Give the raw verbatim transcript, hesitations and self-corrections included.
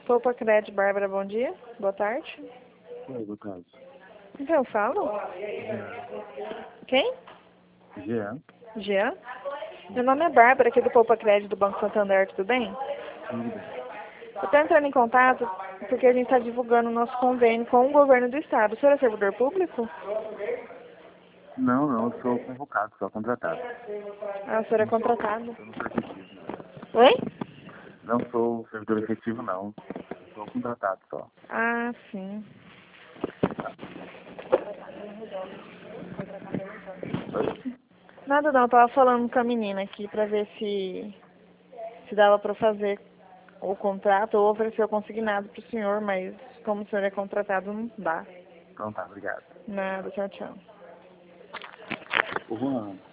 Poupa Crédito, Bárbara, bom dia. Boa tarde. Oi, boa tarde. Então eu falo? Jean. Quem? Jean. Jean? Meu nome é Bárbara, aqui do Poupa Crédito do Banco Santander, tudo bem? Tudo bem. Eu estou entrando em contato porque a gente está divulgando o nosso convênio com o governo do estado. O senhor é servidor público? Não, não, eu sou convocado, sou contratado. Ah, o senhor é contratado. Eu não sou efetivo, não. Oi? Não sou servidor efetivo, não. Eu sou contratado só. Ah, sim. Oi? Nada não, eu tava falando com a menina aqui pra ver se, se dava pra fazer o contrato ou oferecer o consignado pro senhor, mas como o senhor é contratado, não dá. Então tá, obrigado. Nada, tchau, tchau. Ô, Juan,